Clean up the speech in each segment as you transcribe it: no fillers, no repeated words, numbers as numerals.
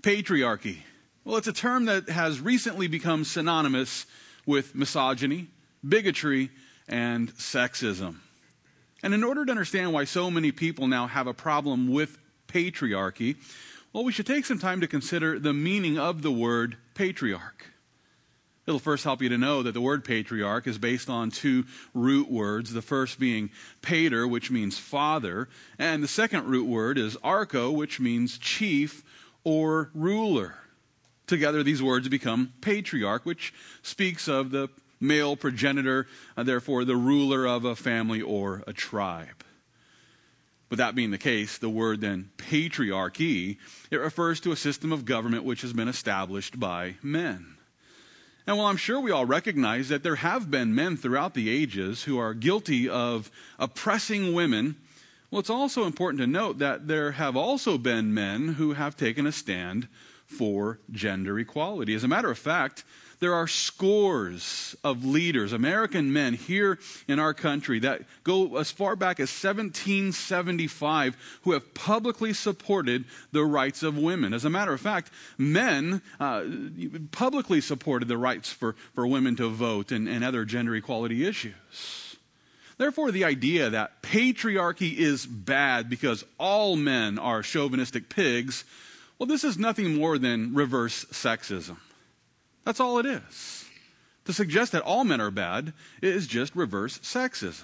patriarchy? Well, it's a term that has recently become synonymous with misogyny, bigotry, and sexism. And in order to understand why so many people now have a problem with patriarchy, well, we should take some time to consider the meaning of the word patriarch. It'll first help you to know that the word patriarch is based on two root words, the first being pater, which means father, and the second root word is archo, which means chief or ruler. Together, these words become patriarch, which speaks of the male progenitor, therefore the ruler of a family or a tribe. With that being the case, the word then patriarchy, it refers to a system of government which has been established by men. And while I'm sure we all recognize that there have been men throughout the ages who are guilty of oppressing women, well, it's also important to note that there have also been men who have taken a stand for gender equality. As a matter of fact, there are scores of leaders, American men here in our country that go as far back as 1775 who have publicly supported the rights of women. As a matter of fact, men publicly supported the rights for women to vote and other gender equality issues. Therefore, the idea that patriarchy is bad because all men are chauvinistic pigs, well, this is nothing more than reverse sexism. That's all it is. To suggest that all men are bad is just reverse sexism.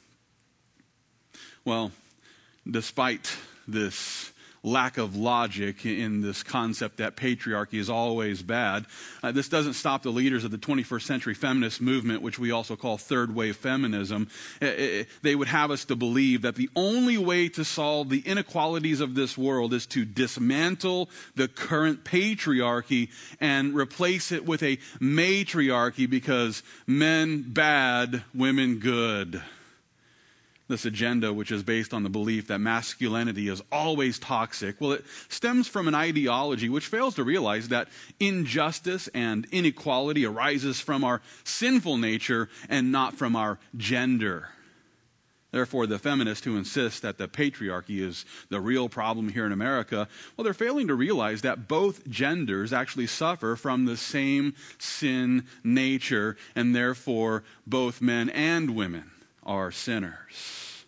Well, despite this lack of logic in this concept that patriarchy is always bad, this doesn't stop the leaders of the 21st century feminist movement, which we also call third wave feminism. They would have us to believe that the only way to solve the inequalities of this world is to dismantle the current patriarchy and replace it with a matriarchy, because men bad, women good. This agenda, which is based on the belief that masculinity is always toxic, well, it stems from an ideology which fails to realize that injustice and inequality arises from our sinful nature and not from our gender. Therefore, the feminists who insist that the patriarchy is the real problem here in America, well, they're failing to realize that both genders actually suffer from the same sin nature, and therefore both men and women are sinners.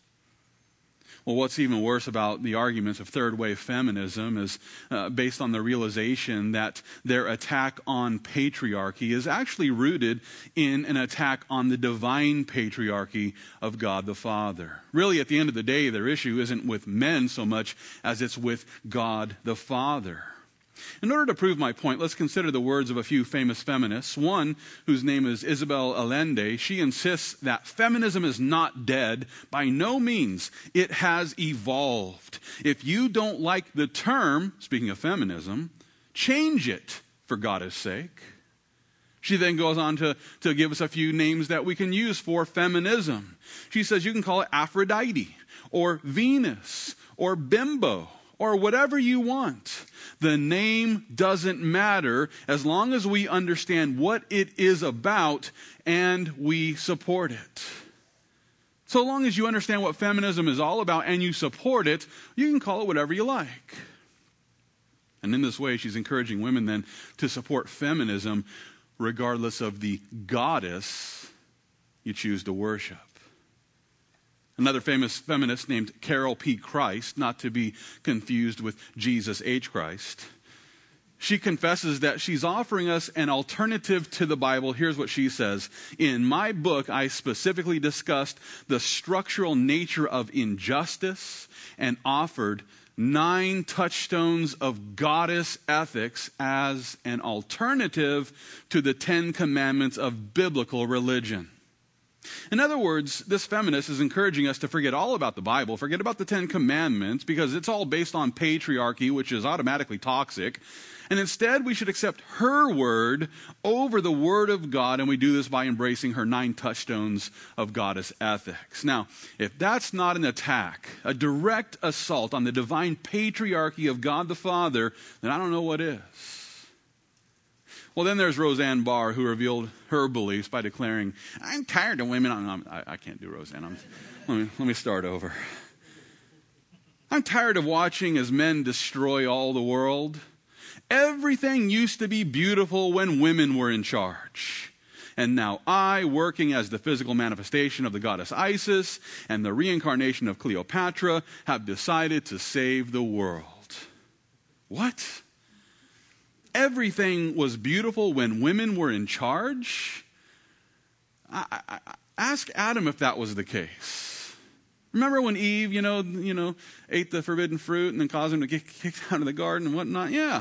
Well, what's even worse about the arguments of third wave feminism is based on the realization that their attack on patriarchy is actually rooted in an attack on the divine patriarchy of God the Father. Really, at the end of the day, their issue isn't with men so much as it's with God the Father. In order to prove my point, let's consider the words of a few famous feminists. One, whose name is Isabel Allende, she insists that feminism is not dead. By no means. It has evolved. If you don't like the term, speaking of feminism, change it, for God's sake. She then goes on to give us a few names that we can use for feminism. She says you can call it Aphrodite, or Venus, or Bimbo, or whatever you want. The name doesn't matter as long as we understand what it is about and we support it. So long as you understand what feminism is all about and you support it, you can call it whatever you like. And in this way, she's encouraging women then to support feminism regardless of the goddess you choose to worship. Another famous feminist named Carol P. Christ, not to be confused with Jesus H. Christ, she confesses that she's offering us an alternative to the Bible. Here's what she says. In my book, I specifically discussed the structural nature of injustice and offered 9 touchstones of goddess ethics as an alternative to the 10 commandments of biblical religion. In other words, this feminist is encouraging us to forget all about the Bible, forget about the 10 commandments, because it's all based on patriarchy, which is automatically toxic. And instead, we should accept her word over the word of God, and we do this by embracing her 9 touchstones of goddess ethics. Now, if that's not an attack, a direct assault on the divine patriarchy of God the Father, then I don't know what is. Well, then there's Roseanne Barr, who revealed her beliefs by declaring, I'm tired of women. I can't do Roseanne. Let me start over. I'm tired of watching as men destroy all the world. Everything used to be beautiful when women were in charge. And now I, working as the physical manifestation of the goddess Isis and the reincarnation of Cleopatra, have decided to save the world. What? Everything was beautiful when women were in charge? Ask Adam if that was the case. Remember when Eve, ate the forbidden fruit and then caused him to get kicked out of the garden and whatnot? Yeah.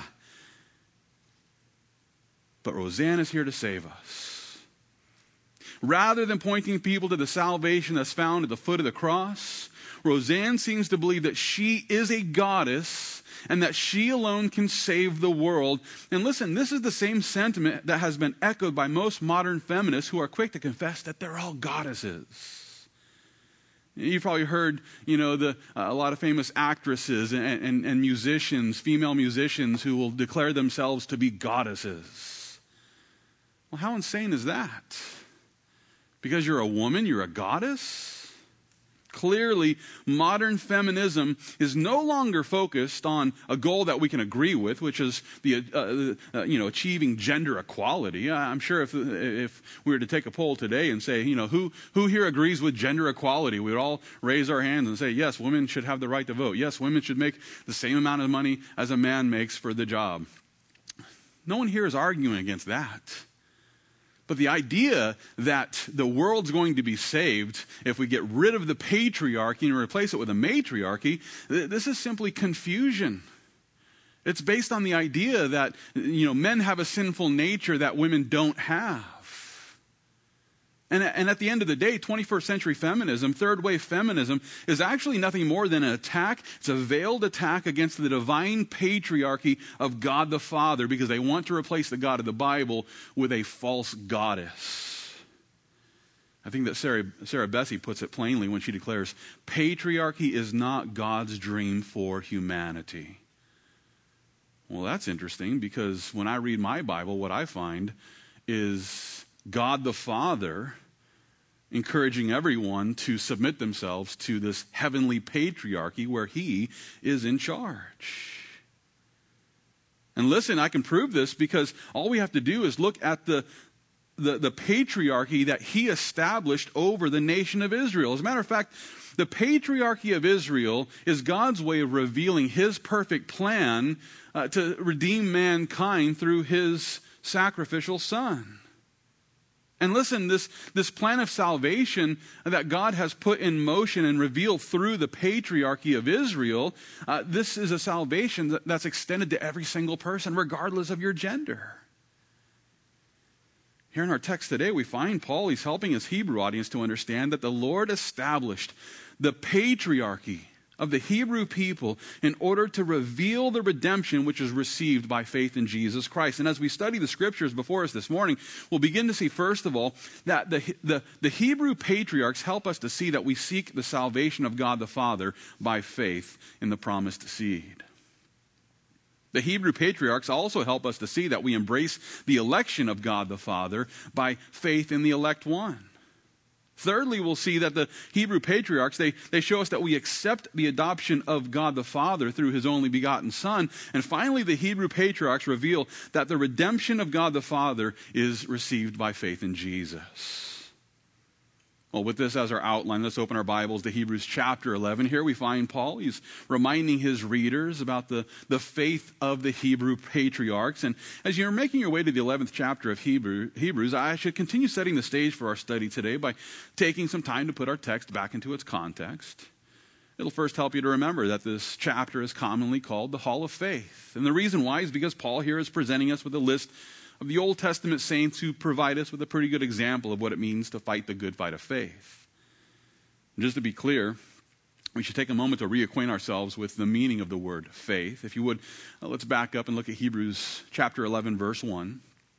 But Roseanne is here to save us. Rather than pointing people to the salvation that's found at the foot of the cross, Roseanne seems to believe that she is a goddess and that she alone can save the world. And listen, this is the same sentiment that has been echoed by most modern feminists who are quick to confess that they're all goddesses. You've probably heard, a lot of famous actresses and musicians, female musicians, who will declare themselves to be goddesses. Well, how insane is that? Because you're a woman, you're a goddess? Clearly, modern feminism is no longer focused on a goal that we can agree with, which is the achieving gender equality. I'm sure if we were to take a poll today and say, who here agrees with gender equality, we would all raise our hands and say, yes, women should have the right to vote. Yes, women should make the same amount of money as a man makes for the job. No one here is arguing against that. But the idea that the world's going to be saved if we get rid of the patriarchy and replace it with a matriarchy, this is simply confusion. It's based on the idea that, men have a sinful nature that women don't have. And at the end of the day, 21st century feminism, third wave feminism, is actually nothing more than an attack. It's a veiled attack against the divine patriarchy of God the Father, because they want to replace the God of the Bible with a false goddess. I think that Sarah Bessey puts it plainly when she declares, patriarchy is not God's dream for humanity. Well, that's interesting, because when I read my Bible, what I find is God the Father encouraging everyone to submit themselves to this heavenly patriarchy where he is in charge. And listen, I can prove this because all we have to do is look at the patriarchy that he established over the nation of Israel. As a matter of fact, the patriarchy of Israel is God's way of revealing his perfect plan to redeem mankind through his sacrificial son. And listen, this plan of salvation that God has put in motion and revealed through the patriarchy of Israel, this is a salvation that's extended to every single person, regardless of your gender. Here in our text today, we find Paul, he's helping his Hebrew audience to understand that the Lord established the patriarchy of the Hebrew people in order to reveal the redemption which is received by faith in Jesus Christ. And as we study the scriptures before us this morning, we'll begin to see, first of all, that the Hebrew patriarchs help us to see that we seek the salvation of God the Father by faith in the promised seed. The Hebrew patriarchs also help us to see that we embrace the election of God the Father by faith in the elect one. Thirdly, we'll see that the Hebrew patriarchs, they show us that we accept the adoption of God the Father through his only begotten Son. And finally, the Hebrew patriarchs reveal that the redemption of God the Father is received by faith in Jesus. Well, with this as our outline, let's open our Bibles to Hebrews chapter 11. Here we find Paul. He's reminding his readers about the faith of the Hebrew patriarchs. And as you're making your way to the 11th chapter of Hebrews, I should continue setting the stage for our study today by taking some time to put our text back into its context. It'll first help you to remember that this chapter is commonly called the Hall of Faith. And the reason why is because Paul here is presenting us with a list of the Old Testament saints who provide us with a pretty good example of what it means to fight the good fight of faith. And just to be clear, we should take a moment to reacquaint ourselves with the meaning of the word faith. If you would, let's back up and look at Hebrews chapter 11, verse 1.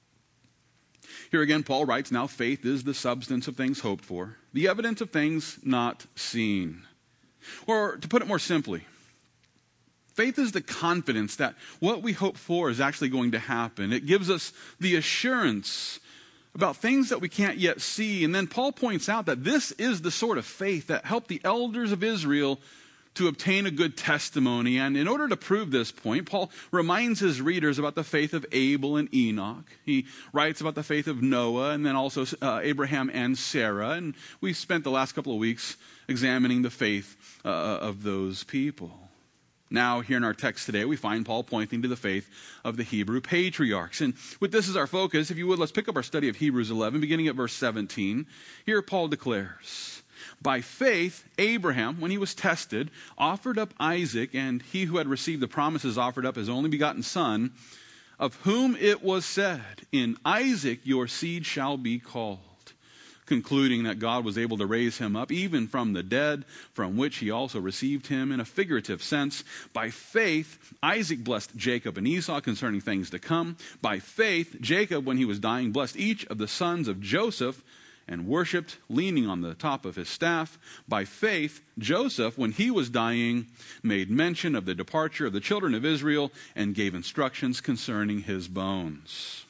Here again, Paul writes, "Now faith is the substance of things hoped for, the evidence of things not seen." Or to put it more simply, faith is the confidence that what we hope for is actually going to happen. It gives us the assurance about things that we can't yet see. And then Paul points out that this is the sort of faith that helped the elders of Israel to obtain a good testimony. And in order to prove this point, Paul reminds his readers about the faith of Abel and Enoch. He writes about the faith of Noah and then also Abraham and Sarah. And we spent the last couple of weeks examining the faith of those people. Now, here in our text today, we find Paul pointing to the faith of the Hebrew patriarchs. And with this as our focus, if you would, let's pick up our study of Hebrews 11, beginning at verse 17. Here Paul declares, "By faith, Abraham, when he was tested, offered up Isaac, and he who had received the promises offered up his only begotten son, of whom it was said, 'In Isaac your seed shall be called,' concluding that God was able to raise him up even from the dead, from which he also received him in a figurative sense. By faith, Isaac blessed Jacob and Esau concerning things to come. By faith, Jacob, when he was dying, blessed each of the sons of Joseph and worshipped, leaning on the top of his staff. By faith, Joseph, when he was dying, made mention of the departure of the children of Israel and gave instructions concerning his bones."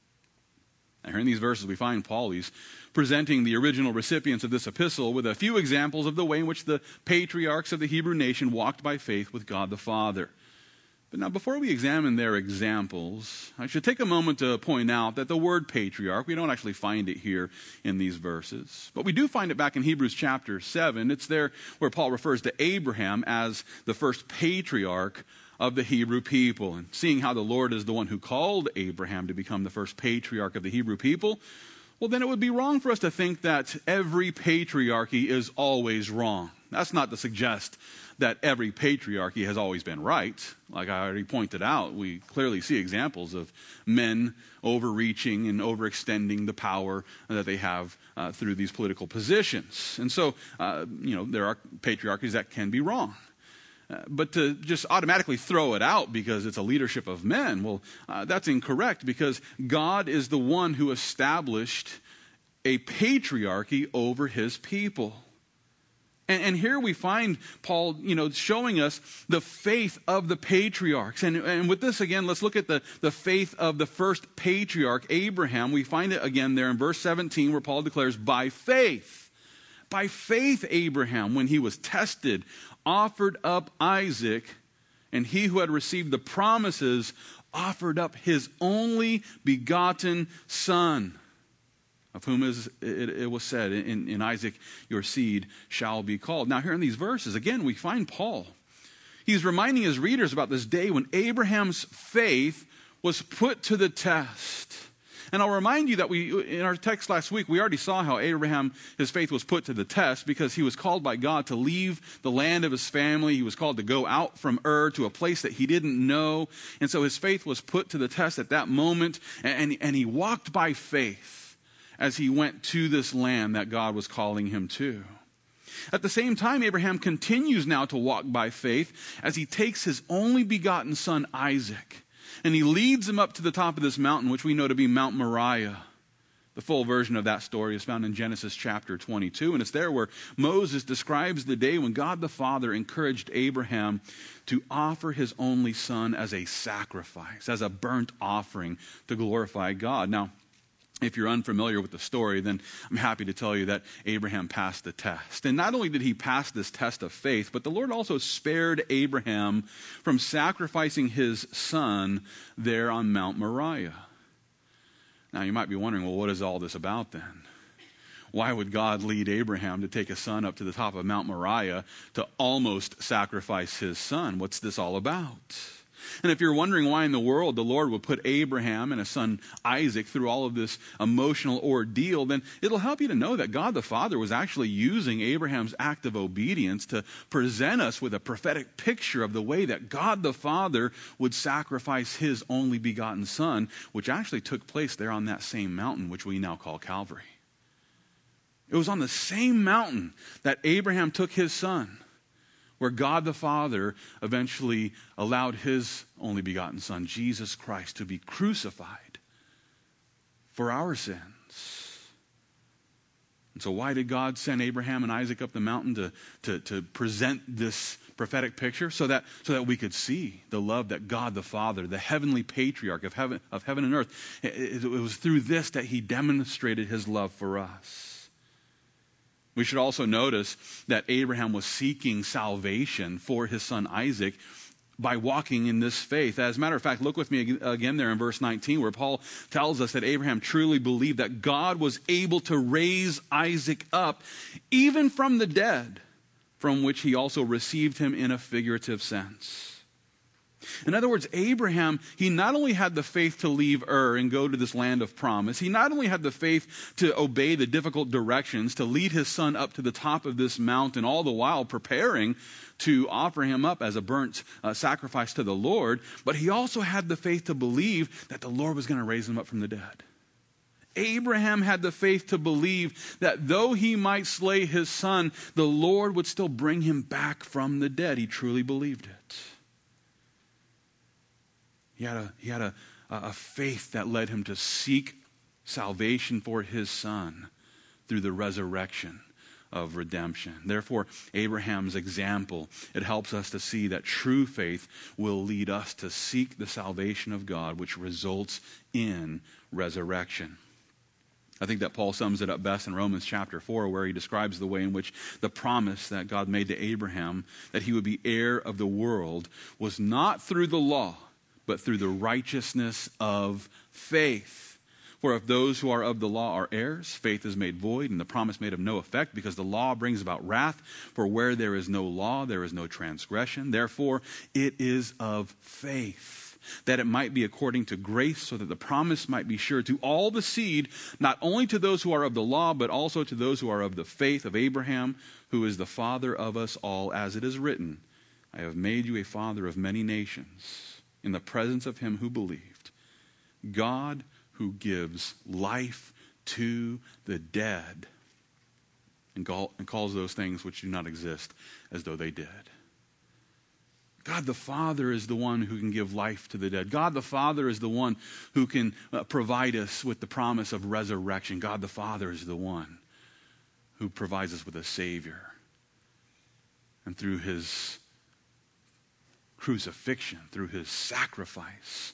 Now, here in these verses, we find Paul, he's presenting the original recipients of this epistle with a few examples of the way in which the patriarchs of the Hebrew nation walked by faith with God the Father. But now, before we examine their examples, I should take a moment to point out that the word patriarch, we don't actually find it here in these verses. But we do find it back in Hebrews chapter 7. It's there where Paul refers to Abraham as the first patriarch of the Hebrew people. And seeing how the Lord is the one who called Abraham to become the first patriarch of the Hebrew people, well, then it would be wrong for us to think that every patriarchy is always wrong. That's not to suggest that every patriarchy has always been right. Like I already pointed out, we clearly see examples of men overreaching and overextending the power that they have through these political positions. And so, there are patriarchies that can be wrong. But to just automatically throw it out because it's a leadership of men, well, that's incorrect, because God is the one who established a patriarchy over his people. And here we find Paul, showing us the faith of the patriarchs. And with this, again, let's look at the faith of the first patriarch, Abraham. We find it again there in verse 17 where Paul declares, "By faith, Abraham, when he was tested, offered up Isaac, and he who had received the promises offered up his only begotten son, of whom it was said, in Isaac your seed shall be called." Now here in these verses, again, we find Paul. He's reminding his readers about this day when Abraham's faith was put to the test. And I'll remind you that in our text last week, we already saw how Abraham, his faith was put to the test because he was called by God to leave the land of his family. He was called to go out from Ur to a place that he didn't know. And so his faith was put to the test at that moment. And he walked by faith as he went to this land that God was calling him to. At the same time, Abraham continues now to walk by faith as he takes his only begotten son, Isaac, and he leads him up to the top of this mountain, which we know to be Mount Moriah. The full version of that story is found in Genesis chapter 22, and it's there where Moses describes the day when God the Father encouraged Abraham to offer his only son as a sacrifice, as a burnt offering to glorify God. Now, if you're unfamiliar with the story, then I'm happy to tell you that Abraham passed the test. And not only did he pass this test of faith, but the Lord also spared Abraham from sacrificing his son there on Mount Moriah. Now, you might be wondering, well, what is all this about then? Why would God lead Abraham to take a son up to the top of Mount Moriah to almost sacrifice his son? What's this all about? And if you're wondering why in the world the Lord would put Abraham and his son Isaac through all of this emotional ordeal, then it'll help you to know that God the Father was actually using Abraham's act of obedience to present us with a prophetic picture of the way that God the Father would sacrifice his only begotten son, which actually took place there on that same mountain, which we now call Calvary. It was on the same mountain that Abraham took his son, where God the Father eventually allowed his only begotten son, Jesus Christ, to be crucified for our sins. And so why did God send Abraham and Isaac up the mountain to present this prophetic picture? So that we could see the love that God the Father, the heavenly patriarch of heaven and earth, it was through this that he demonstrated his love for us. We should also notice that Abraham was seeking salvation for his son Isaac by walking in this faith. As a matter of fact, look with me again there in verse 19, where Paul tells us that Abraham truly believed that God was able to raise Isaac up even from the dead, from which he also received him in a figurative sense. In other words, Abraham, he not only had the faith to leave Ur and go to this land of promise, he not only had the faith to obey the difficult directions, to lead his son up to the top of this mountain, all the while preparing to offer him up as a burnt sacrifice to the Lord, but he also had the faith to believe that the Lord was going to raise him up from the dead. Abraham had the faith to believe that though he might slay his son, the Lord would still bring him back from the dead. He truly believed it. He had a faith that led him to seek salvation for his son through the resurrection of redemption. Therefore, Abraham's example, it helps us to see that true faith will lead us to seek the salvation of God, which results in resurrection. I think that Paul sums it up best in Romans chapter 4, where he describes the way in which the promise that God made to Abraham, that he would be heir of the world, was not through the law, but through the righteousness of faith. For if those who are of the law are heirs, faith is made void, and the promise made of no effect, because the law brings about wrath. For where there is no law, there is no transgression. Therefore, it is of faith, that it might be according to grace, so that the promise might be sure to all the seed, not only to those who are of the law, but also to those who are of the faith of Abraham, who is the father of us all, as it is written, I have made you a father of many nations, in the presence of him who believed, God who gives life to the dead, and calls those things which do not exist as though they did. God the Father is the one who can give life to the dead. God the Father is the one who can provide us with the promise of resurrection. God the Father is the one who provides us with a Savior. And through his crucifixion, through his sacrifice,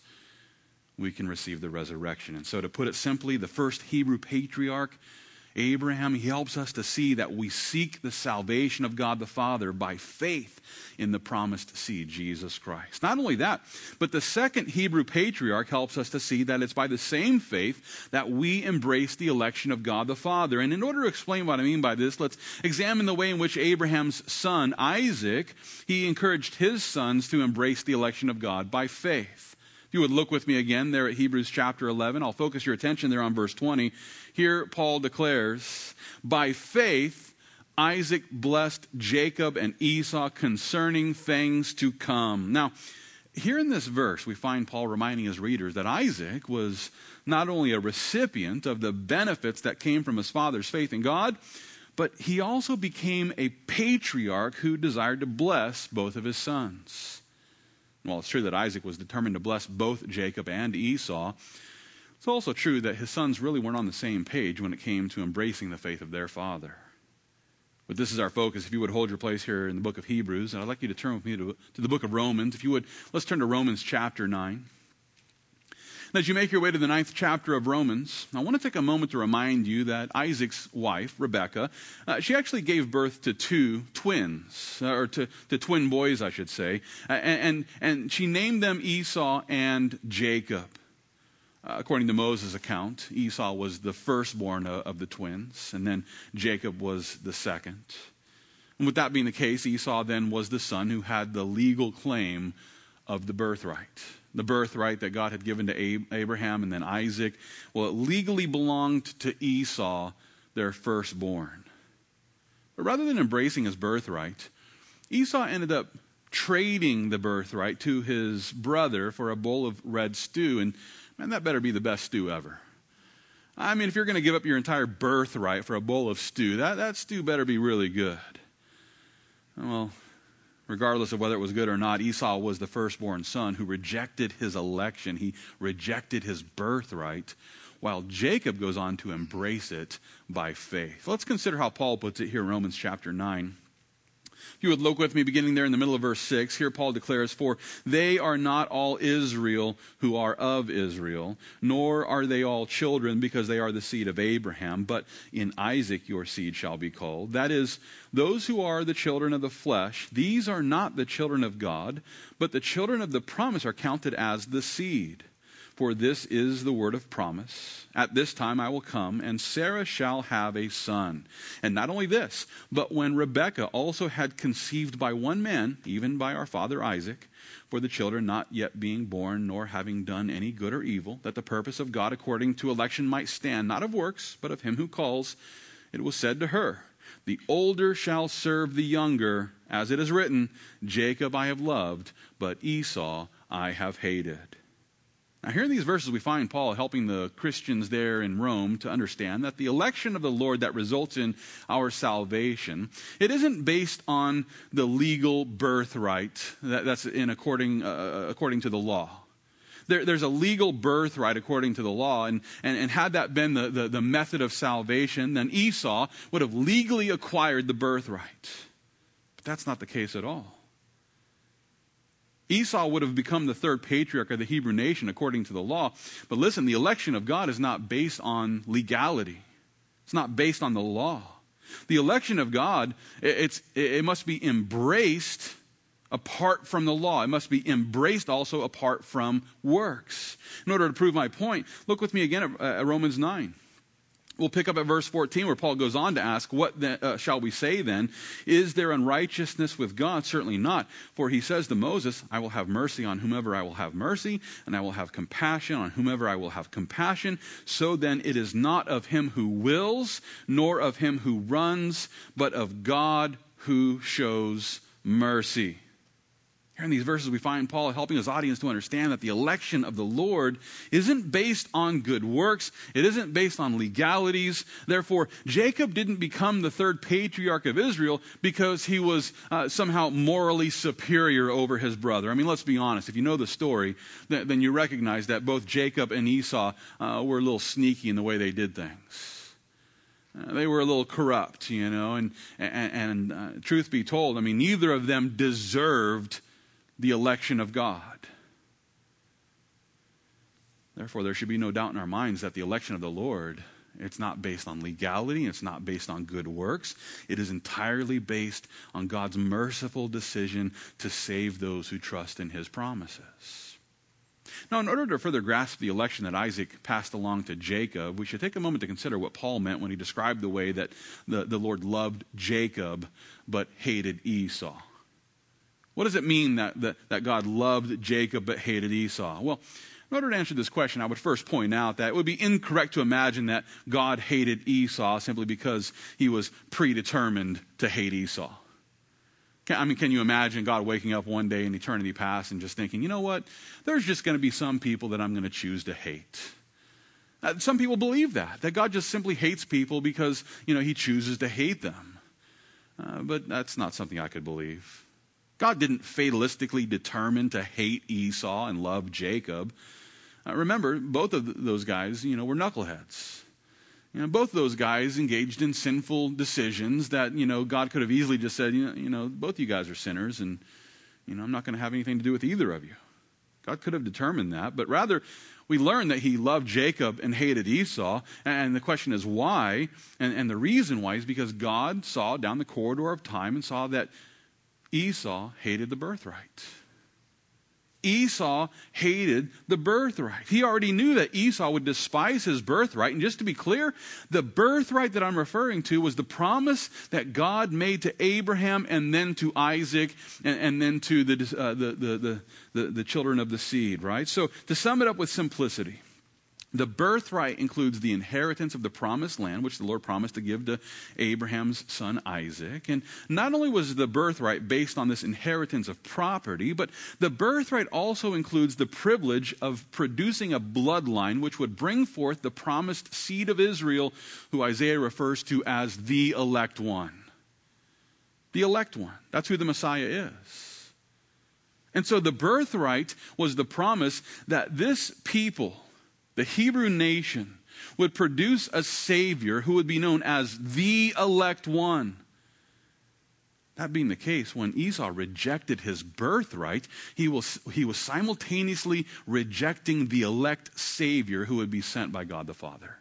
we can receive the resurrection. And so, to put it simply, the first Hebrew patriarch, Abraham, he helps us to see that we seek the salvation of God the Father by faith in the promised seed, Jesus Christ. Not only that, but the second Hebrew patriarch helps us to see that it's by the same faith that we embrace the election of God the Father. And in order to explain what I mean by this, let's examine the way in which Abraham's son, Isaac, he encouraged his sons to embrace the election of God by faith. If you would look with me again there at Hebrews chapter 11, I'll focus your attention there on verse 20. Here Paul declares, by faith Isaac blessed Jacob and Esau concerning things to come. Now, here in this verse, we find Paul reminding his readers that Isaac was not only a recipient of the benefits that came from his father's faith in God, but he also became a patriarch who desired to bless both of his sons. Well, it's true that Isaac was determined to bless both Jacob and Esau. It's also true that his sons really weren't on the same page when it came to embracing the faith of their father. But this is our focus. If you would hold your place here in the book of Hebrews, and I'd like you to turn with me to the book of Romans. If you would, let's turn to Romans chapter 9. And as you make your way to the 9th chapter of Romans, I want to take a moment to remind you that Isaac's wife, Rebekah, she actually gave birth to two twins, or to twin boys, I should say, and she named them Esau and Jacob. According to Moses' account, Esau was the firstborn of the twins, and then Jacob was the second. And with that being the case, Esau then was the son who had the legal claim of the birthright. The birthright that God had given to Abraham and then Isaac, well, it legally belonged to Esau, their firstborn. But rather than embracing his birthright, Esau ended up trading the birthright to his brother for a bowl of red stew. And man, that better be the best stew ever. I mean, if you're going to give up your entire birthright for a bowl of stew, that stew better be really good. Well, regardless of whether it was good or not, Esau was the firstborn son who rejected his election. He rejected his birthright, while Jacob goes on to embrace it by faith. Let's consider how Paul puts it here in Romans chapter 9. If you would look with me beginning there in the middle of verse 6, here Paul declares, "For they are not all Israel who are of Israel, nor are they all children because they are the seed of Abraham, but in Isaac your seed shall be called. That is, those who are the children of the flesh, these are not the children of God, but the children of the promise are counted as the seed. For this is the word of promise. At this time I will come, and Sarah shall have a son. And not only this, but when Rebekah also had conceived by one man, even by our father Isaac, for the children not yet being born, nor having done any good or evil, that the purpose of God according to election might stand, not of works, but of him who calls, it was said to her, the older shall serve the younger, as it is written, Jacob I have loved, but Esau I have hated." Now, here in these verses, we find Paul helping the Christians there in Rome to understand that the election of the Lord that results in our salvation, it isn't based on the legal birthright that's according to the law. There's a legal birthright according to the law, and had that been the method of salvation, then Esau would have legally acquired the birthright. But that's not the case at all. Esau would have become the third patriarch of the Hebrew nation according to the law. But listen, the election of God is not based on legality. It's not based on the law. The election of God, it must be embraced apart from the law. It must be embraced also apart from works. In order to prove my point, look with me again at Romans 9. We'll pick up at verse 14 where Paul goes on to ask, what shall we say then? Is there unrighteousness with God? Certainly not. For he says to Moses, I will have mercy on whomever I will have mercy, and I will have compassion on whomever I will have compassion. So then it is not of him who wills, nor of him who runs, but of God who shows mercy. Here in these verses, we find Paul helping his audience to understand that the election of the Lord isn't based on good works. It isn't based on legalities. Therefore, Jacob didn't become the third patriarch of Israel because he was somehow morally superior over his brother. I mean, let's be honest. If you know the story, then you recognize that both Jacob and Esau were a little sneaky in the way they did things. They were a little corrupt, and truth be told, I mean, neither of them deserved the election of God. Therefore, there should be no doubt in our minds that the election of the Lord, it's not based on legality, it's not based on good works. It is entirely based on God's merciful decision to save those who trust in his promises. Now, in order to further grasp the election that Isaac passed along to Jacob, we should take a moment to consider what Paul meant when he described the way that the Lord loved Jacob but hated Esau. What does it mean that God loved Jacob but hated Esau? Well, in order to answer this question, I would first point out that it would be incorrect to imagine that God hated Esau simply because he was predetermined to hate Esau. Can you imagine God waking up one day in eternity past and just thinking, you know what, there's just going to be some people that I'm going to choose to hate. Some people believe that God just simply hates people because, he chooses to hate them. But that's not something I could believe. God didn't fatalistically determine to hate Esau and love Jacob. Remember, both of those guys, were knuckleheads. Both of those guys engaged in sinful decisions that, God could have easily just said, both you guys are sinners and, I'm not going to have anything to do with either of you. God could have determined that, but rather we learn that he loved Jacob and hated Esau, and the question is why, and the reason why is because God saw down the corridor of time and saw that Esau hated the birthright. Esau hated the birthright. He already knew that Esau would despise his birthright. And just to be clear, the birthright that I'm referring to was the promise that God made to Abraham and then to Isaac and then to the children of the seed, right? So to sum it up with simplicity, the birthright includes the inheritance of the promised land, which the Lord promised to give to Abraham's son Isaac. And not only was the birthright based on this inheritance of property, but the birthright also includes the privilege of producing a bloodline which would bring forth the promised seed of Israel, who Isaiah refers to as the elect one. The elect one. That's who the Messiah is. And so the birthright was the promise that this people, the Hebrew nation, would produce a Savior who would be known as the elect one. That being the case, when Esau rejected his birthright, he was simultaneously rejecting the elect Savior who would be sent by God the Father.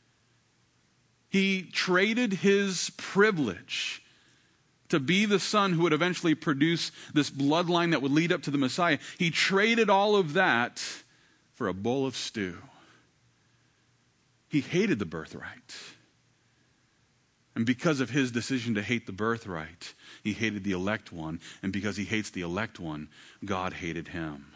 He traded his privilege to be the son who would eventually produce this bloodline that would lead up to the Messiah. He traded all of that for a bowl of stew. He hated the birthright. And because of his decision to hate the birthright, he hated the elect one. And because he hates the elect one, God hated him.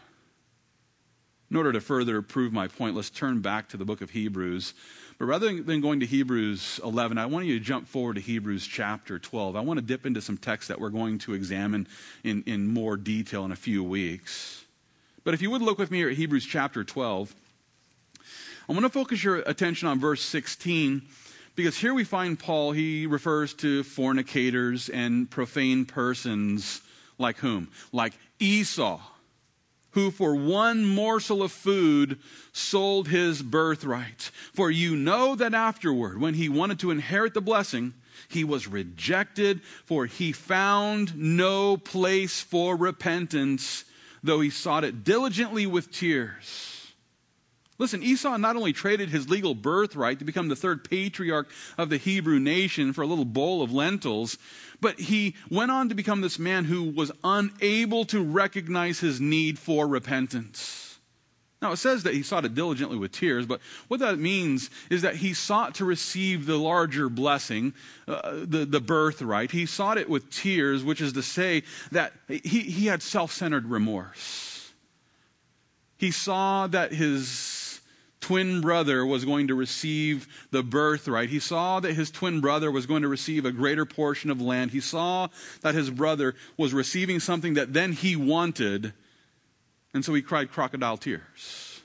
In order to further prove my point, let's turn back to the book of Hebrews. But rather than going to Hebrews 11, I want you to jump forward to Hebrews chapter 12. I want to dip into some texts that we're going to examine in more detail in a few weeks. But if you would look with me here at Hebrews chapter 12, I want to focus your attention on verse 16, because here we find Paul, he refers to fornicators and profane persons like whom? Like Esau, who for one morsel of food sold his birthright. For you know that afterward, when he wanted to inherit the blessing, he was rejected, for he found no place for repentance, though he sought it diligently with tears. Listen, Esau not only traded his legal birthright to become the third patriarch of the Hebrew nation for a little bowl of lentils, but he went on to become this man who was unable to recognize his need for repentance. Now, it says that he sought it diligently with tears, but what that means is that he sought to receive the larger blessing, the birthright. He sought it with tears, which is to say that he had self-centered remorse. He saw that his twin brother was going to receive the birthright. He saw that his twin brother was going to receive a greater portion of land. He saw that his brother was receiving something that then he wanted. And so he cried crocodile tears.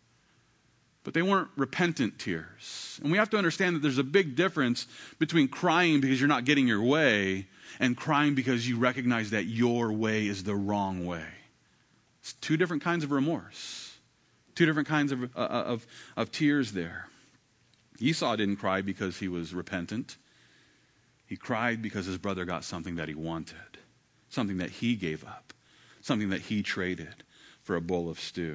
But they weren't repentant tears. And we have to understand that there's a big difference between crying because you're not getting your way and crying because you recognize that your way is the wrong way. It's two different kinds of remorse. Two different kinds of tears there. Esau didn't cry because he was repentant. He cried because his brother got something that he wanted, something that he gave up, something that he traded for a bowl of stew.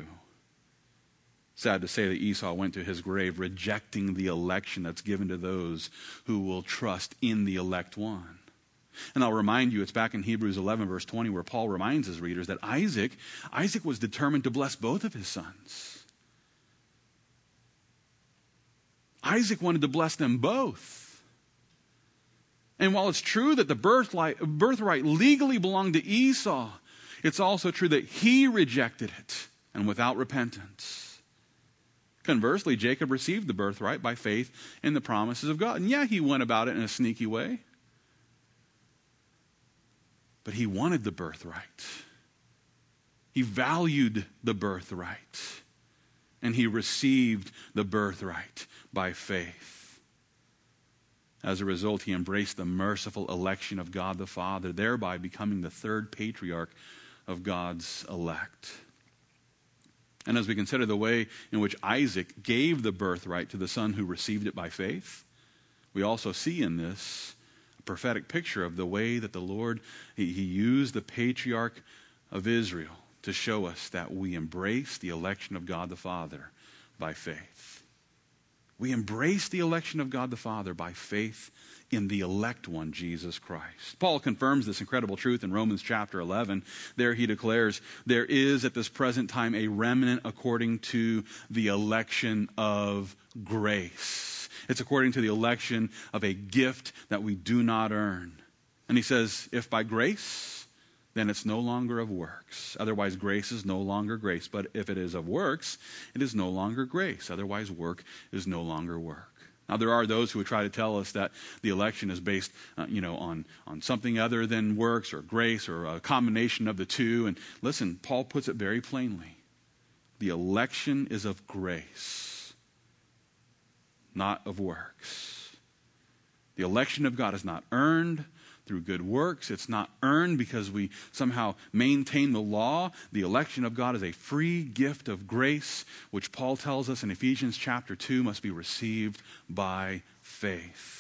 Sad to say that Esau went to his grave rejecting the election that's given to those who will trust in the elect one. And I'll remind you, it's back in Hebrews 11, verse 20, where Paul reminds his readers that Isaac was determined to bless both of his sons. Isaac wanted to bless them both. And while it's true that the birthright legally belonged to Esau, it's also true that he rejected it and without repentance. Conversely, Jacob received the birthright by faith in the promises of God. And yeah, he went about it in a sneaky way. But he wanted the birthright. He valued the birthright. And he received the birthright by faith. As a result, he embraced the merciful election of God the Father, thereby becoming the third patriarch of God's elect. And as we consider the way in which Isaac gave the birthright to the son who received it by faith, we also see in this prophetic picture of the way that the Lord, he used the patriarch of Israel to show us that we embrace the election of God the Father by faith. We embrace the election of God the Father by faith in the elect one, Jesus Christ. Paul confirms this incredible truth in Romans chapter 11. There he declares, there is at this present time a remnant according to the election of grace. It's according to the election of a gift that we do not earn. And he says, if by grace, then it's no longer of works. Otherwise, grace is no longer grace. But if it is of works, it is no longer grace. Otherwise, work is no longer work. Now, there are those who would try to tell us that the election is based, on something other than works or grace or a combination of the two. And listen, Paul puts it very plainly. The election is of grace, not of works. The election of God is not earned through good works. It's not earned because we somehow maintain the law. The election of God is a free gift of grace, which Paul tells us in Ephesians chapter 2 must be received by faith.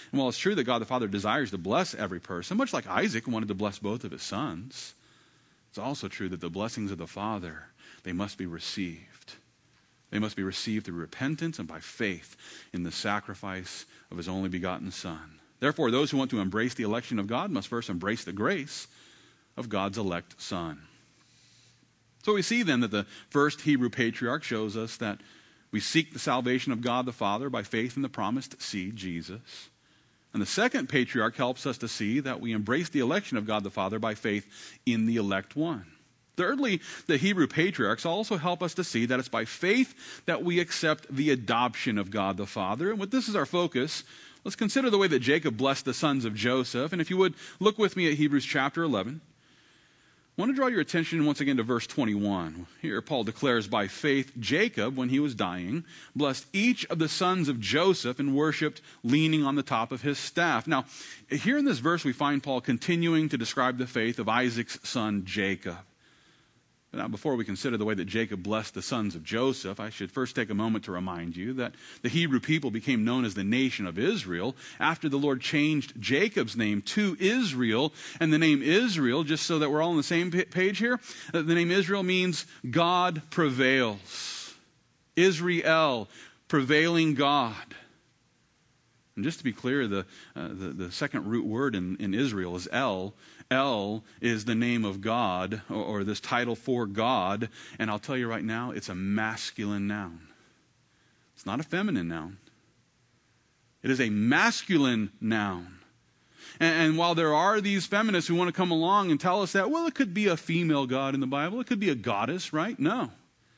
And while it's true that God the Father desires to bless every person, much like Isaac wanted to bless both of his sons, it's also true that the blessings of the Father, they must be received. They must be received through repentance and by faith in the sacrifice of his only begotten Son. Therefore, those who want to embrace the election of God must first embrace the grace of God's elect Son. So we see then that the first Hebrew patriarch shows us that we seek the salvation of God the Father by faith in the promised seed, Jesus. And the second patriarch helps us to see that we embrace the election of God the Father by faith in the elect one. Thirdly, the Hebrew patriarchs also help us to see that it's by faith that we accept the adoption of God the Father. And with this as our focus, let's consider the way that Jacob blessed the sons of Joseph. And if you would, look with me at Hebrews chapter 11. I want to draw your attention once again to verse 21. Here Paul declares, by faith Jacob, when he was dying, blessed each of the sons of Joseph and worshipped leaning on the top of his staff. Now, here in this verse we find Paul continuing to describe the faith of Isaac's son Jacob. Now, before we consider the way that Jacob blessed the sons of Joseph, I should first take a moment to remind you that the Hebrew people became known as the nation of Israel after the Lord changed Jacob's name to Israel. And the name Israel, just so that we're all on the same page here, the name Israel means God prevails. Israel, prevailing God. And just to be clear, the second root word in Israel is El. El is the name of God, or this title for God. And I'll tell you right now, it's a masculine noun. It's not a feminine noun. It is a masculine noun. And while there are these feminists who want to come along and tell us that, well, it could be a female god in the Bible. It could be a goddess, right? No.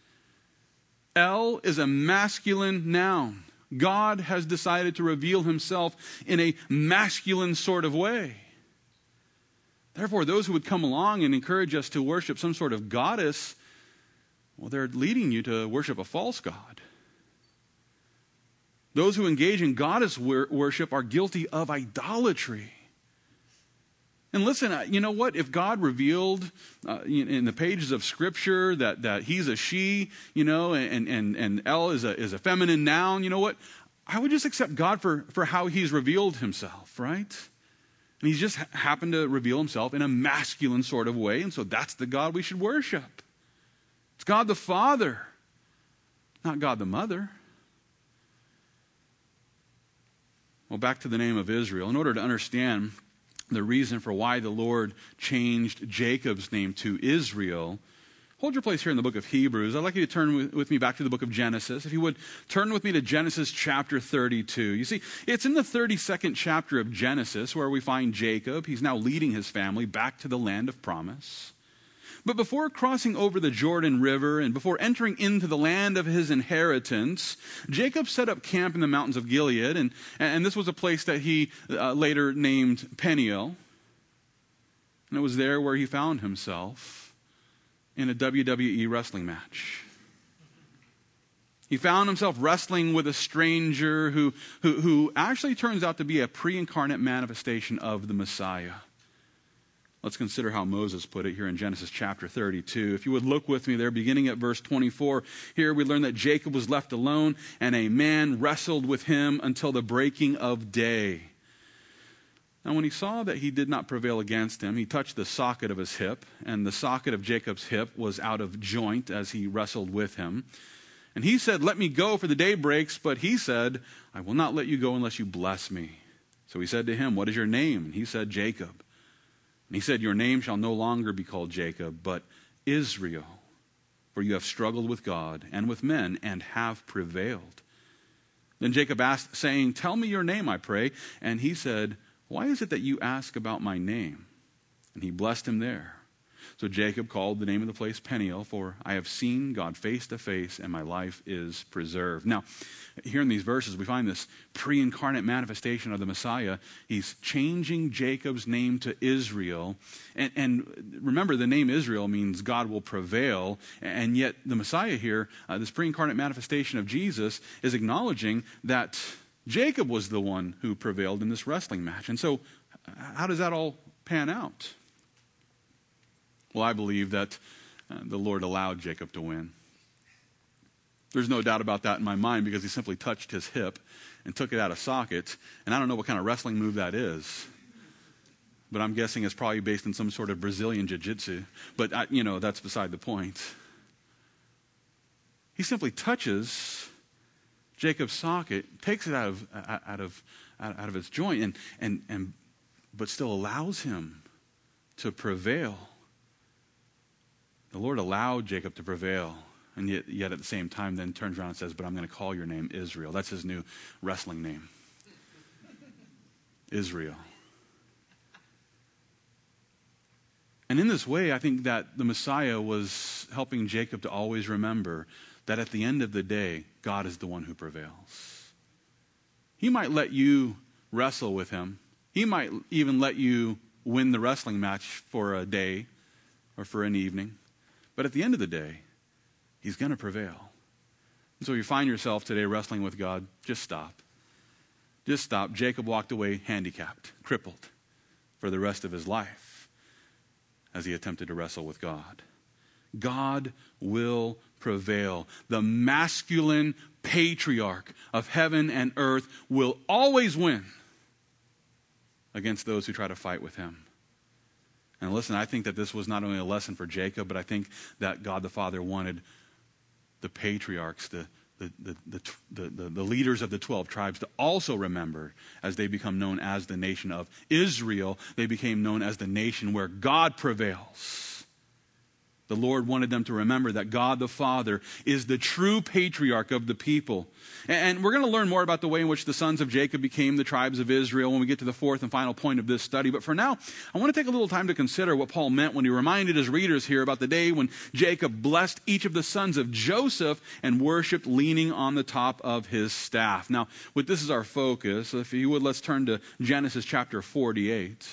El is a masculine noun. God has decided to reveal himself in a masculine sort of way. Therefore, those who would come along and encourage us to worship some sort of goddess, well, they're leading you to worship a false god. Those who engage in goddess worship are guilty of idolatry. And listen, you know what? If God revealed in the pages of Scripture that he's a she, and El is a feminine noun, you know what? I would just accept God for how he's revealed himself, right? And he's just happened to reveal himself in a masculine sort of way, and so that's the God we should worship. It's God the Father, not God the Mother. Well, back to the name of Israel. In order to understand the reason for why the Lord changed Jacob's name to Israel, hold your place here in the book of Hebrews. I'd like you to turn with me back to the book of Genesis. If you would, turn with me to Genesis chapter 32. You see, it's in the 32nd chapter of Genesis where we find Jacob. He's now leading his family back to the land of promise. But before crossing over the Jordan River and before entering into the land of his inheritance, Jacob set up camp in the mountains of Gilead, and this was a place that he later named Peniel. And it was there where he found himself in a WWE wrestling match. He found himself wrestling with a stranger who actually turns out to be a pre-incarnate manifestation of the Messiah. Let's consider how Moses put it here in Genesis chapter 32. If you would look with me there, beginning at verse 24, here we learn that Jacob was left alone, and a man wrestled with him until the breaking of day. Now, when he saw that he did not prevail against him, he touched the socket of his hip, and the socket of Jacob's hip was out of joint as he wrestled with him. And he said, "Let me go, for the day breaks." But he said, "I will not let you go unless you bless me." So he said to him, "What is your name?" And he said, "Jacob." And he said, "Your name shall no longer be called Jacob, but Israel, for you have struggled with God and with men and have prevailed." Then Jacob asked, saying, "Tell me your name, I pray." And he said, "Why is it that you ask about my name?" And he blessed him there. So Jacob called the name of the place Peniel, for I have seen God face to face, and my life is preserved. Now, here in these verses, we find this pre-incarnate manifestation of the Messiah. He's changing Jacob's name to Israel. And remember, the name Israel means God will prevail. And yet the Messiah here, this pre-incarnate manifestation of Jesus, is acknowledging that Jacob was the one who prevailed in this wrestling match. And so how does that all pan out? Well, I believe that the Lord allowed Jacob to win. There's no doubt about that in my mind because he simply touched his hip and took it out of socket. And I don't know what kind of wrestling move that is. But I'm guessing it's probably based in some sort of Brazilian jiu-jitsu. But, that's beside the point. He simply touches Jacob's socket, takes it out of its joint, but still allows him to prevail. The Lord allowed Jacob to prevail. And yet at the same time then turns around and says, but I'm going to call your name Israel. That's his new wrestling name. Israel. And in this way, I think that the Messiah was helping Jacob to always remember that at the end of the day, God is the one who prevails. He might let you wrestle with him. He might even let you win the wrestling match for a day or for an evening. But at the end of the day, he's going to prevail. And so if you find yourself today wrestling with God, just stop. Just stop. Jacob walked away handicapped, crippled for the rest of his life as he attempted to wrestle with God. God will prevail. The masculine patriarch of heaven and earth will always win against those who try to fight with him. And listen, I think that this was not only a lesson for Jacob, but I think that God the Father wanted the patriarchs, the leaders of the 12 tribes to also remember as they become known as the nation of Israel, they became known as the nation where God prevails. The Lord wanted them to remember that God the Father is the true patriarch of the people. And we're going to learn more about the way in which the sons of Jacob became the tribes of Israel when we get to the fourth and final point of this study. But for now, I want to take a little time to consider what Paul meant when he reminded his readers here about the day when Jacob blessed each of the sons of Joseph and worshiped leaning on the top of his staff. Now, with this as our focus, if you would, let's turn to Genesis chapter 48.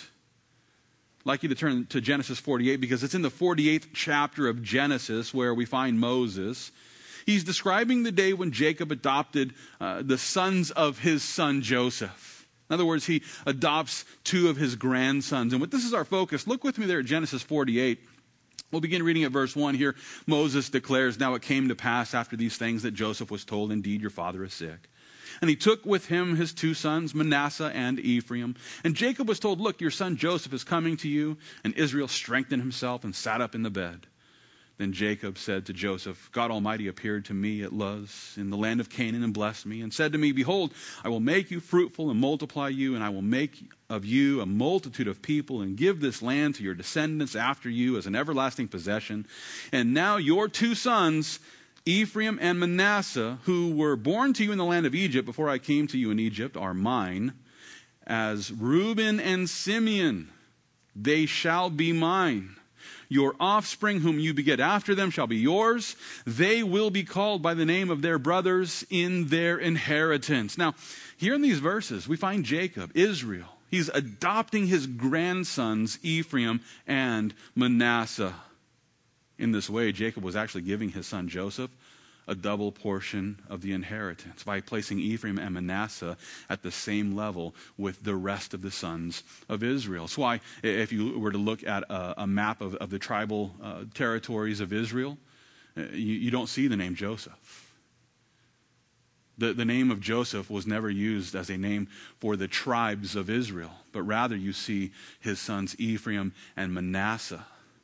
I'd like you to turn to Genesis 48 because it's in the 48th chapter of Genesis where we find Moses. He's describing the day when Jacob adopted the sons of his son Joseph. In other words, he adopts two of his grandsons. And this is our focus. Look with me there at Genesis 48. We'll begin reading at verse 1 here. Moses declares, "Now it came to pass after these things that Joseph was told, 'Indeed, your father is sick.' And he took with him his two sons, Manasseh and Ephraim. And Jacob was told, 'Look, your son Joseph is coming to you.' And Israel strengthened himself and sat up in the bed. Then Jacob said to Joseph, 'God Almighty appeared to me at Luz in the land of Canaan and blessed me and said to me, Behold, I will make you fruitful and multiply you, and I will make of you a multitude of people and give this land to your descendants after you as an everlasting possession. And now your two sons, Ephraim and Manasseh, who were born to you in the land of Egypt before I came to you in Egypt, are mine. As Reuben and Simeon, they shall be mine. Your offspring whom you beget after them shall be yours. They will be called by the name of their brothers in their inheritance.'" Now, here in these verses, we find Jacob, Israel. He's adopting his grandsons, Ephraim and Manasseh. In this way, Jacob was actually giving his son Joseph a double portion of the inheritance by placing Ephraim and Manasseh at the same level with the rest of the sons of Israel. That's why if you were to look at a map of the tribal territories of Israel, you don't see the name Joseph. The name of Joseph was never used as a name for the tribes of Israel, but rather you see his sons Ephraim and Manasseh.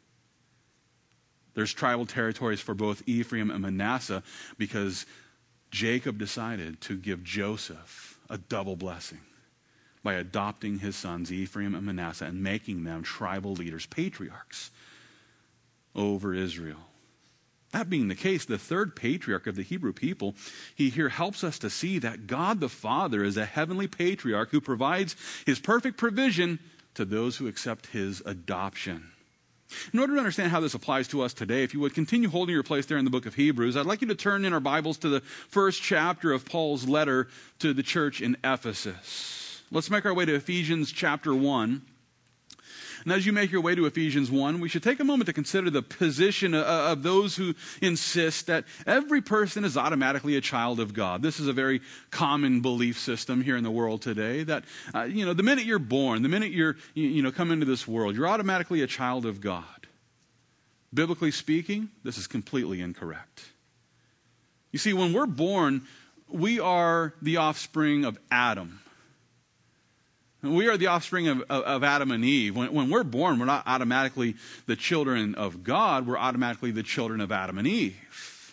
There's tribal territories for both Ephraim and Manasseh because Jacob decided to give Joseph a double blessing by adopting his sons Ephraim and Manasseh and making them tribal leaders, patriarchs over Israel. That being the case, the third patriarch of the Hebrew people, he here helps us to see that God the Father is a heavenly patriarch who provides his perfect provision to those who accept his adoption. In order to understand how this applies to us today, if you would continue holding your place there in the book of Hebrews, I'd like you to turn in our Bibles to the first chapter of Paul's letter to the church in Ephesus. Let's make our way to Ephesians chapter 1. And as you make your way to Ephesians 1, we should take a moment to consider the position of those who insist that every person is automatically a child of God. This is a very common belief system here in the world today, that the minute you're born, the minute you come into this world, you're automatically a child of God. Biblically speaking, this is completely incorrect. You see, when we're born, we are the offspring of Adam. We are the offspring of Adam and Eve. When we're born, we're not automatically the children of God. We're automatically the children of Adam and Eve.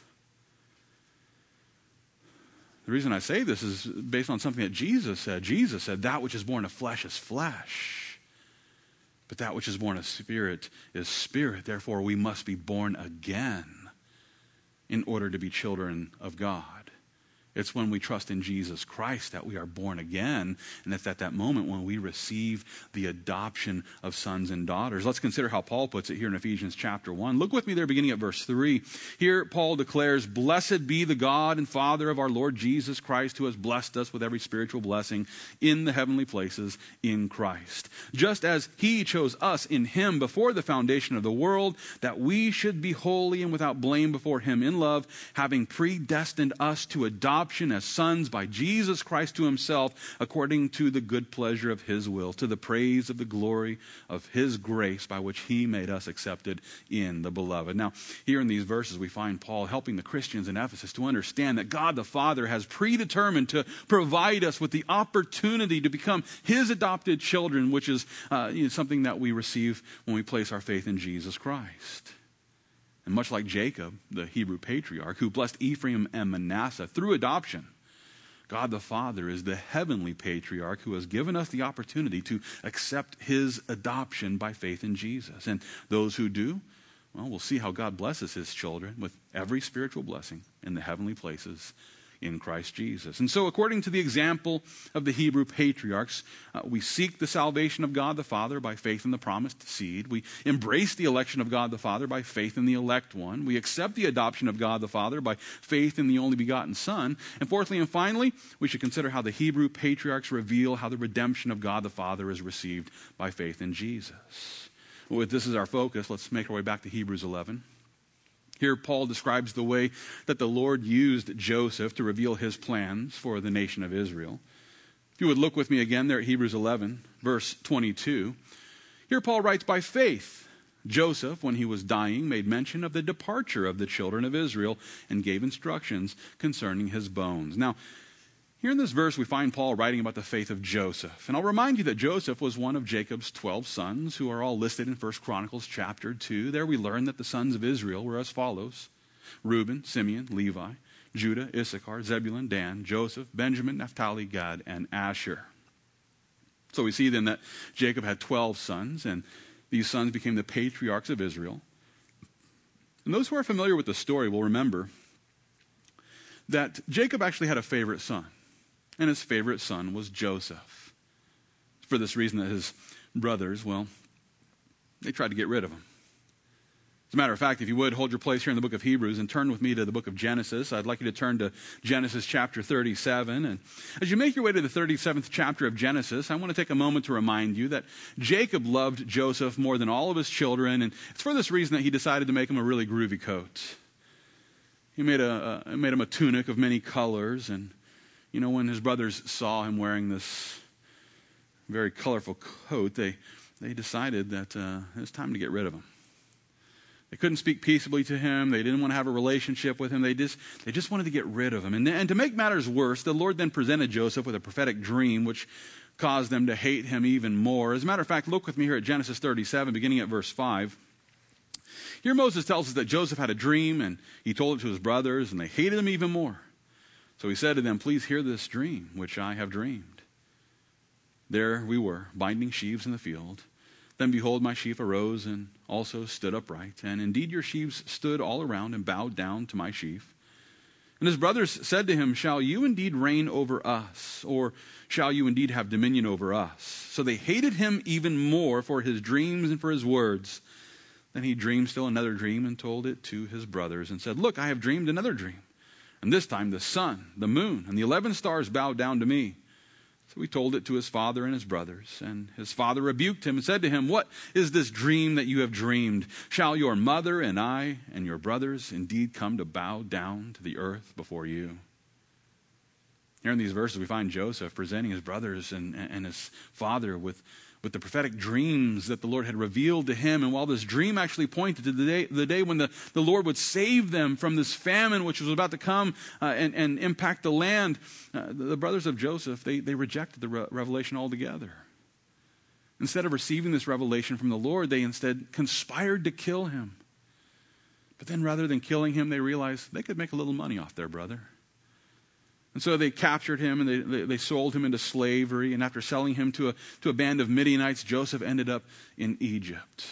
The reason I say this is based on something that Jesus said. Jesus said, that which is born of flesh is flesh, but that which is born of spirit is spirit. Therefore, we must be born again in order to be children of God. It's when we trust in Jesus Christ that we are born again, and it's at that moment when we receive the adoption of sons and daughters. Let's consider how Paul puts it here in Ephesians chapter 1. Look with me there beginning at verse 3. Here Paul declares, "Blessed be the God and Father of our Lord Jesus Christ, who has blessed us with every spiritual blessing in the heavenly places in Christ. Just as he chose us in him before the foundation of the world, that we should be holy and without blame before him in love, having predestined us to adoption as sons by Jesus Christ to himself, according to the good pleasure of his will, to the praise of the glory of his grace, by which he made us accepted in the beloved." Now, here in these verses, we find Paul helping the Christians in Ephesus to understand that God the Father has predetermined to provide us with the opportunity to become his adopted children, which is something that we receive when we place our faith in Jesus Christ. And much like Jacob, the Hebrew patriarch, who blessed Ephraim and Manasseh through adoption, God the Father is the heavenly patriarch who has given us the opportunity to accept his adoption by faith in Jesus. And those who do, well, we'll see how God blesses his children with every spiritual blessing in the heavenly places in Christ Jesus. And so, according to the example of the Hebrew patriarchs, we seek the salvation of God the Father by faith in the promised seed. We embrace the election of God the Father by faith in the elect one. We accept the adoption of God the Father by faith in the only begotten Son. And fourthly and finally, we should consider how the Hebrew patriarchs reveal how the redemption of God the Father is received by faith in Jesus. With this as our focus, let's make our way back to Hebrews 11. Here Paul describes the way that the Lord used Joseph to reveal his plans for the nation of Israel. If you would look with me again there at Hebrews 11, verse 22. Here Paul writes, "By faith, Joseph, when he was dying, made mention of the departure of the children of Israel and gave instructions concerning his bones." Now, here in this verse, we find Paul writing about the faith of Joseph. And I'll remind you that Joseph was one of Jacob's 12 sons, who are all listed in 1 Chronicles chapter 2. There we learn that the sons of Israel were as follows: Reuben, Simeon, Levi, Judah, Issachar, Zebulun, Dan, Joseph, Benjamin, Naphtali, Gad, and Asher. So we see then that Jacob had 12 sons, and these sons became the patriarchs of Israel. And those who are familiar with the story will remember that Jacob actually had a favorite son. And his favorite son was Joseph. For this reason that his brothers, well, they tried to get rid of him. As a matter of fact, if you would, hold your place here in the book of Hebrews and turn with me to the book of Genesis. I'd like you to turn to Genesis chapter 37. And as you make your way to the 37th chapter of Genesis, I want to take a moment to remind you that Jacob loved Joseph more than all of his children. And it's for this reason that he decided to make him a really groovy coat. He made him a tunic of many colors, and you know, when his brothers saw him wearing this very colorful coat, they decided that it was time to get rid of him. They couldn't speak peaceably to him. They didn't want to have a relationship with him. They just wanted to get rid of him. And to make matters worse, the Lord then presented Joseph with a prophetic dream, which caused them to hate him even more. As a matter of fact, look with me here at Genesis 37, beginning at verse 5. Here Moses tells us that Joseph had a dream, and he told it to his brothers, and they hated him even more. So he said to them, "Please hear this dream, which I have dreamed. There we were, binding sheaves in the field. Then behold, my sheaf arose and also stood upright. And indeed your sheaves stood all around and bowed down to my sheaf. And his brothers said to him, 'Shall you indeed reign over us? Or shall you indeed have dominion over us?' So they hated him even more for his dreams and for his words. Then he dreamed still another dream and told it to his brothers and said, 'Look, I have dreamed another dream. And this time the sun, the moon, and the 11 stars bowed down to me.' So he told it to his father and his brothers. And his father rebuked him and said to him, 'What is this dream that you have dreamed? Shall your mother and I and your brothers indeed come to bow down to the earth before you?'" Here in these verses we find Joseph presenting his brothers and his father with with the prophetic dreams that the Lord had revealed to him. And while this dream actually pointed to the day when the Lord would save them from this famine which was about to come and impact the land, the brothers of Joseph, they rejected the revelation altogether. Instead of receiving this revelation from the Lord, they instead conspired to kill him. But then rather than killing him, they realized they could make a little money off their brother. And so they captured him and they sold him into slavery. And after selling him to a band of Midianites, Joseph ended up in Egypt.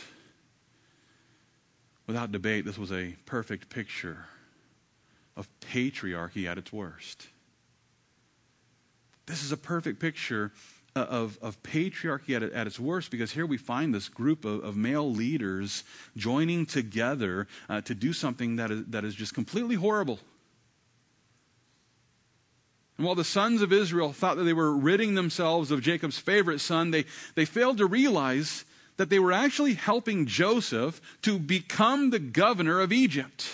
Without debate, this was a perfect picture of patriarchy at its worst. This is a perfect picture of patriarchy at its worst, because here we find this group of male leaders joining together to do something that is just completely horrible. And while the sons of Israel thought that they were ridding themselves of Jacob's favorite son, they failed to realize that they were actually helping Joseph to become the governor of Egypt.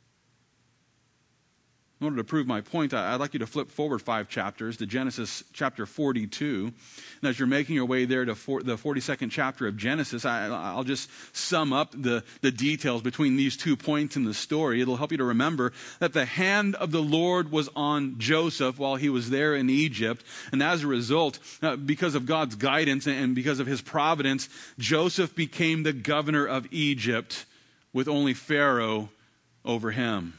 In order to prove my point, I'd like you to flip forward 5 chapters to Genesis chapter 42. And as you're making your way there to the 42nd chapter of Genesis, I'll just sum up the details between these 2 points in the story. It'll help you to remember that the hand of the Lord was on Joseph while he was there in Egypt. And as a result, because of God's guidance and because of his providence, Joseph became the governor of Egypt with only Pharaoh over him.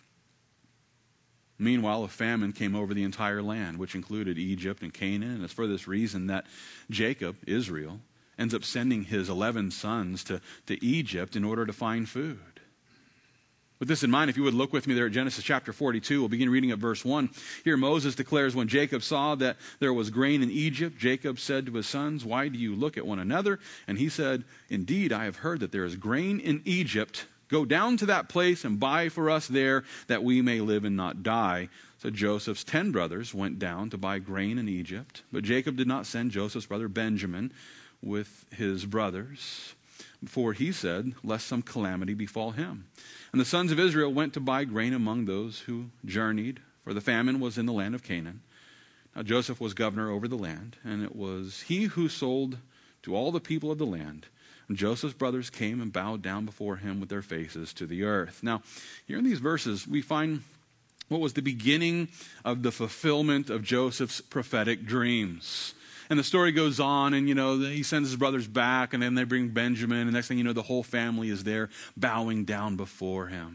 Meanwhile, a famine came over the entire land, which included Egypt and Canaan. And it's for this reason that Jacob, Israel, ends up sending his 11 sons to Egypt in order to find food. With this in mind, if you would look with me there at Genesis chapter 42, we'll begin reading at verse 1. Here Moses declares, when Jacob saw that there was grain in Egypt, Jacob said to his sons, "Why do you look at one another?" And he said, "Indeed, I have heard that there is grain in Egypt. Go down to that place and buy for us there, that we may live and not die." So Joseph's 10 brothers went down to buy grain in Egypt. But Jacob did not send Joseph's brother Benjamin with his brothers, for he said, lest some calamity befall him. And the sons of Israel went to buy grain among those who journeyed, for the famine was in the land of Canaan. Now Joseph was governor over the land, and it was he who sold to all the people of the land. And Joseph's brothers came and bowed down before him with their faces to the earth. Now, here in these verses, we find what was the beginning of the fulfillment of Joseph's prophetic dreams. And the story goes on, and, he sends his brothers back, and then they bring Benjamin, and next thing you know, the whole family is there bowing down before him.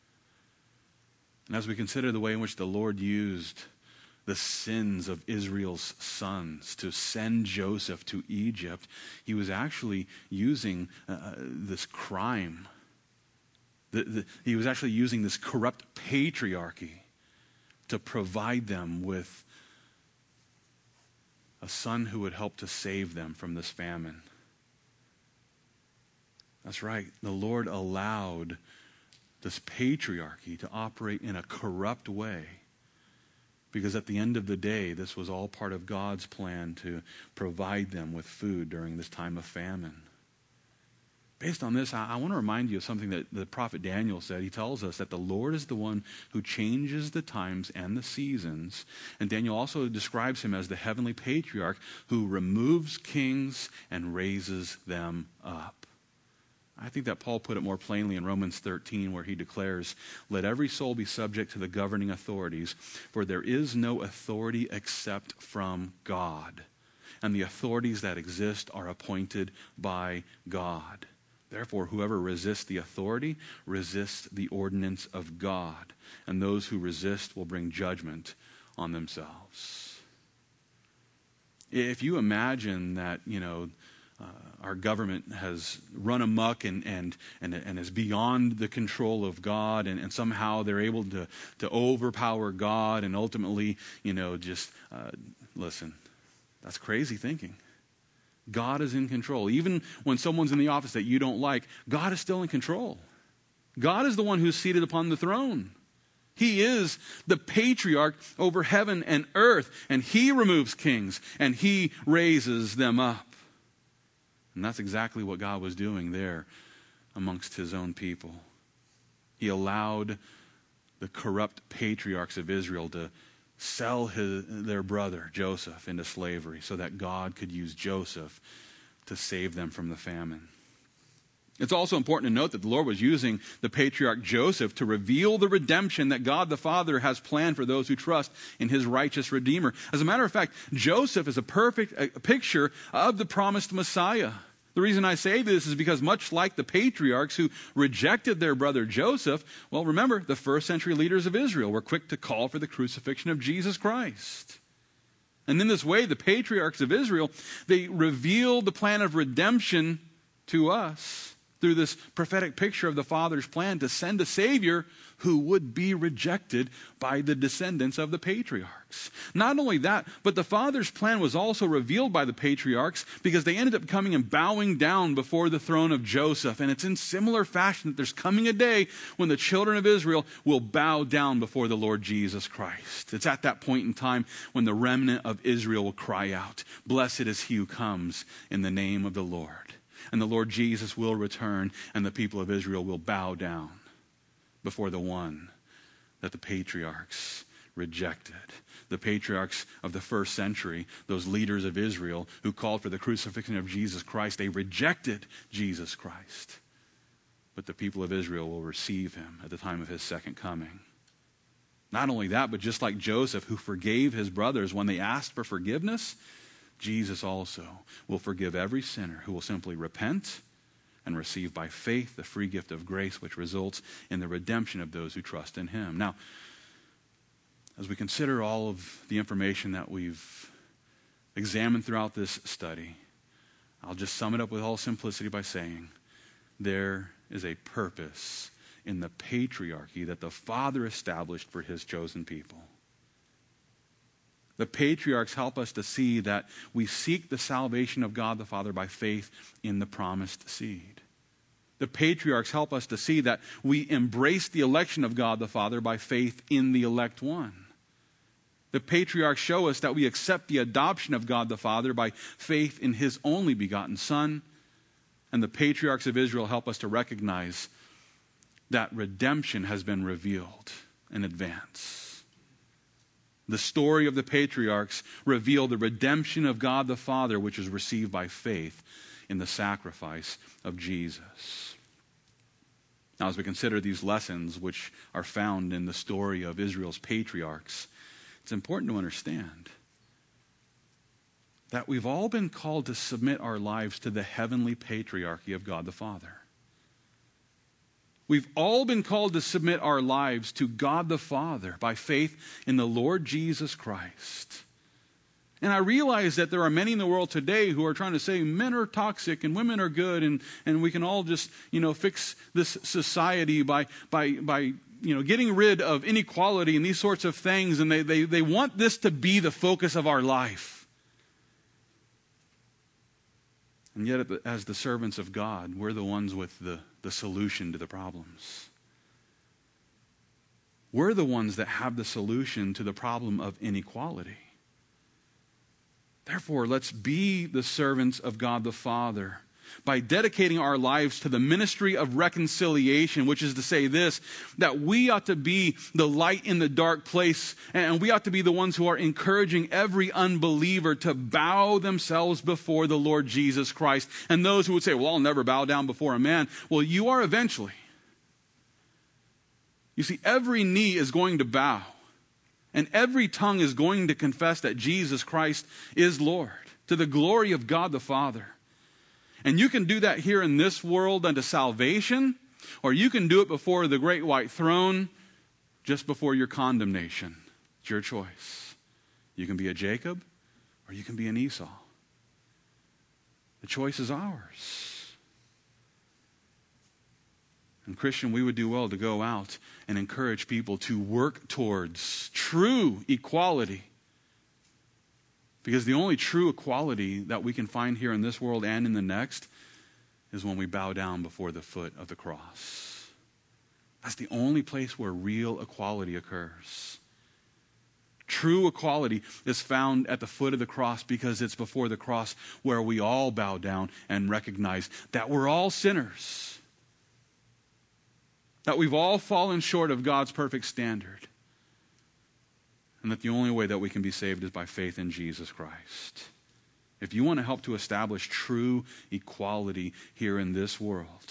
And as we consider the way in which the Lord used the sins of Israel's sons to send Joseph to Egypt, he was actually using this crime. He was actually using this corrupt patriarchy to provide them with a son who would help to save them from this famine. That's right. The Lord allowed this patriarchy to operate in a corrupt way, because at the end of the day, this was all part of God's plan to provide them with food during this time of famine. Based on this, I want to remind you of something that the prophet Daniel said. He tells us that the Lord is the one who changes the times and the seasons. And Daniel also describes him as the heavenly patriarch who removes kings and raises them up. I think that Paul put it more plainly in Romans 13, where he declares, "Let every soul be subject to the governing authorities, for there is no authority except from God. And the authorities that exist are appointed by God. Therefore, whoever resists the authority resists the ordinance of God, and those who resist will bring judgment on themselves." If you imagine that, our government has run amok and is beyond the control of God, and somehow they're able to overpower God and ultimately, listen, that's crazy thinking. God is in control. Even when someone's in the office that you don't like, God is still in control. God is the one who's seated upon the throne. He is the patriarch over heaven and earth, and he removes kings and he raises them up. And that's exactly what God was doing there amongst his own people. He allowed the corrupt patriarchs of Israel to sell their brother Joseph into slavery so that God could use Joseph to save them from the famine. It's also important to note that the Lord was using the patriarch Joseph to reveal the redemption that God the Father has planned for those who trust in his righteous Redeemer. As a matter of fact, Joseph is a perfect picture of the promised Messiah. The reason I say this is because much like the patriarchs who rejected their brother Joseph, well, remember, the first century leaders of Israel were quick to call for the crucifixion of Jesus Christ. And in this way, the patriarchs of Israel, they revealed the plan of redemption to us through this prophetic picture of the Father's plan to send a Savior who would be rejected by the descendants of the patriarchs. Not only that, but the Father's plan was also revealed by the patriarchs because they ended up coming and bowing down before the throne of Joseph. And it's in similar fashion that there's coming a day when the children of Israel will bow down before the Lord Jesus Christ. It's at that point in time when the remnant of Israel will cry out, "Blessed is he who comes in the name of the Lord." And the Lord Jesus will return, and the people of Israel will bow down before the one that the patriarchs rejected. The patriarchs of the first century, those leaders of Israel who called for the crucifixion of Jesus Christ, they rejected Jesus Christ. But the people of Israel will receive him at the time of his second coming. Not only that, but just like Joseph, who forgave his brothers when they asked for forgiveness, Jesus also will forgive every sinner who will simply repent and receive by faith the free gift of grace, which results in the redemption of those who trust in him. Now, as we consider all of the information that we've examined throughout this study, I'll just sum it up with all simplicity by saying there is a purpose in the patriarchy that the Father established for his chosen people. The patriarchs help us to see that we seek the salvation of God the Father by faith in the promised seed. The patriarchs help us to see that we embrace the election of God the Father by faith in the elect one. The patriarchs show us that we accept the adoption of God the Father by faith in his only begotten Son. And the patriarchs of Israel help us to recognize that redemption has been revealed in advance. The story of the patriarchs revealed the redemption of God the Father, which is received by faith in the sacrifice of Jesus. Now, as we consider these lessons which are found in the story of Israel's patriarchs, it's important to understand that we've all been called to submit our lives to the heavenly patriarchy of God the Father. We've all been called to submit our lives to God the Father by faith in the Lord Jesus Christ. And I realize that there are many in the world today who are trying to say men are toxic and women are good and we can all just, fix this society by getting rid of inequality and these sorts of things. And they want this to be the focus of our life. And yet, as the servants of God, we're the ones with the solution to the problems. We're the ones that have the solution to the problem of inequality. Therefore, let's be the servants of God the Father by dedicating our lives to the ministry of reconciliation, which is to say this, that we ought to be the light in the dark place, and we ought to be the ones who are encouraging every unbeliever to bow themselves before the Lord Jesus Christ. And those who would say, well, I'll never bow down before a man. Well, you are eventually. You see, every knee is going to bow, and every tongue is going to confess that Jesus Christ is Lord, to the glory of God the Father. And you can do that here in this world unto salvation, or you can do it before the great white throne just before your condemnation. It's your choice. You can be a Jacob or you can be an Esau. The choice is ours. And Christian, we would do well to go out and encourage people to work towards true equality. Because the only true equality that we can find here in this world and in the next is when we bow down before the foot of the cross. That's the only place where real equality occurs. True equality is found at the foot of the cross because it's before the cross where we all bow down and recognize that we're all sinners. That we've all fallen short of God's perfect standard. And that the only way that we can be saved is by faith in Jesus Christ. if you want to help to establish true equality here in this world,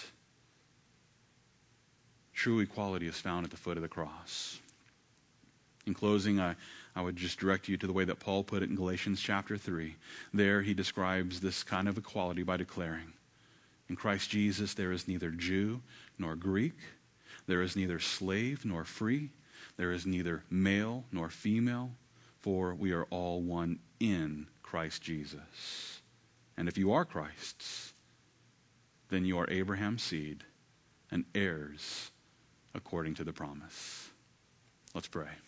true equality is found at the foot of the cross. In closing, I would just direct you to the way that Paul put it in Galatians chapter 3. There he describes this kind of equality by declaring, in Christ Jesus there is neither Jew nor Greek, there is neither slave nor free, there is neither male nor female, for we are all one in Christ Jesus. And if you are Christ's, then you are Abraham's seed and heirs according to the promise. Let's pray.